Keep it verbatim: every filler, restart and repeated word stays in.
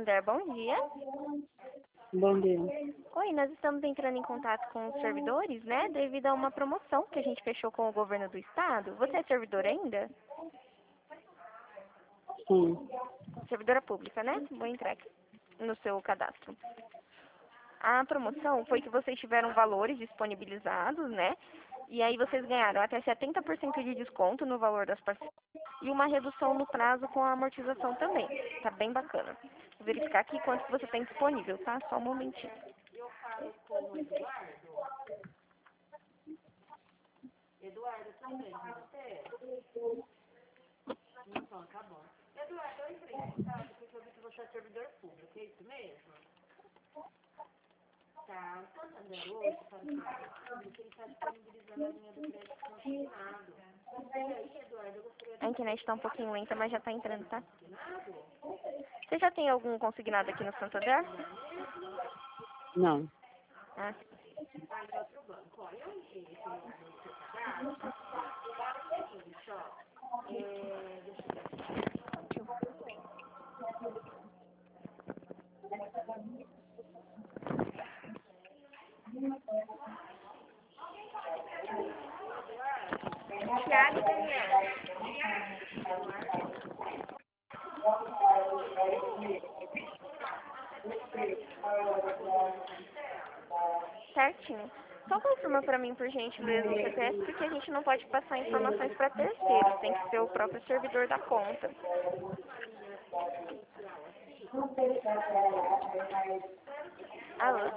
Santander, bom dia. Bom dia. Oi, nós estamos entrando em contato com os servidores, né, devido a uma promoção que a gente fechou com o governo do estado. Você é servidor ainda? Sim. Servidora pública, né? Vou entrar aqui no seu cadastro. A promoção foi que vocês tiveram valores disponibilizados, né? E aí vocês ganharam até setenta por cento de desconto no valor das parcelas e uma redução no prazo com a amortização também. Tá bem bacana. Vou verificar aqui quanto que você tem disponível, tá? Só um momentinho. Eu falo com o Eduardo. Eduardo, também com você? Então, tá bom. Eduardo, eu entrei em contato porque eu vi que você é servidor público, é isso mesmo? Tá, o Santander hoje, para o servidor público, ele está disponibilizando a linha do crédito consignado. E aí, Eduardo, eu gostaria de... A internet está um pouquinho lenta, mas já tá entrando, tá? Consignado? Você já tem algum consignado aqui no Santander? Não. Ah, Tá em outro banco. Ó, eu entrei aqui no, no seu cadastro. É o seguinte, ó. É, deixa eu ver. Tiago e Daniel. certinho. Só confirma pra mim, por gentileza, o C P F, porque a gente não pode passar informações para terceiros. Tem que ser o próprio servidor da conta. Alô?